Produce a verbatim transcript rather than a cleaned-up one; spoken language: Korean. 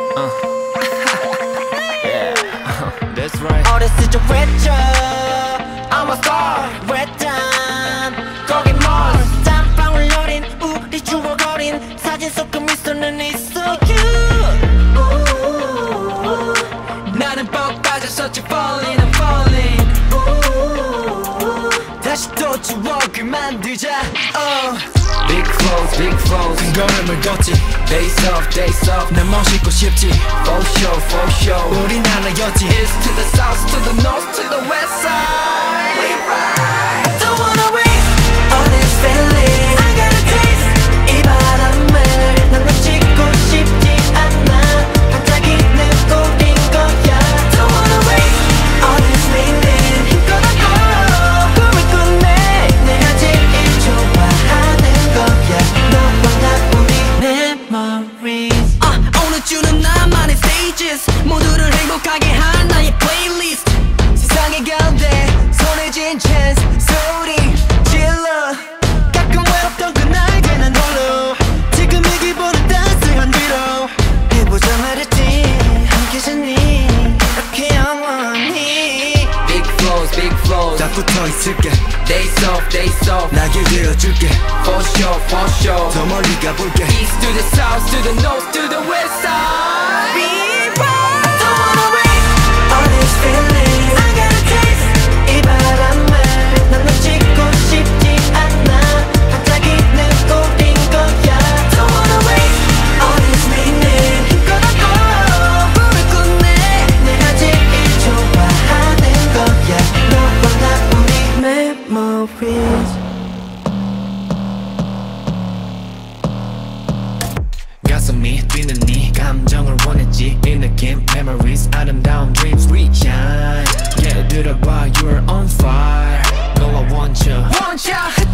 uh. Yeah, that's right. 어렸을 적 외쳐 I'm a star 외딴 거기 멀 땀방울 여린 우리 추억 어린 사진 속 그 미소는 있어 you 나는 뻑 빠졌었지 falling I'm falling 다시 또 추억을 만들자 uh. Big flows, big flows 큰 걸음을 걷지 Days off, days off 난 멋있고 싶지 For sure, for sure 우린 하나였지 East to the south, to the north, to the west side We ride Don't wanna waste all this feeling I got a taste 이 바람을 난 놓치고 싶지 않아 갑자기 내 꿈인 거야 Don't wanna waste all this feeling 힘껏 하고 꿈을 꾸네 내가 제일 좋아하는 거야 너와 나 우리 memories uh, 오늘 주는 나만의 stages 모두를 행복하게 한 나의 playlist 세상의 가운데 손에 쥔 chance 소리 질러 가끔 외롭던 그날 난 홀로 지금 이 기분은 따스한 위로 해보자 말했지 함께잖니 이렇게 영원히 Big flows, big flows 딱 붙어있을게 Days off, days off 나길 들어줄게 For sure, for sure 더 멀리 가볼게 East to the south, to the north, to the west side We ride Don't wanna waste all this feeling I got a taste 이 바람을 난 놓치고 싶지 않아 갑자기 내 꿈인 거야 Don't wanna waste all this meaning 힘껏 하고 꿈을 꾸네 내가 제일 좋아하는 거야 너와 나 우리 memories 가슴이 뛰는 네 감정을 원했지 이 느낌 memories 아름다운 dreams we shine yeah 들어봐 you're on fire 너와 want you want ya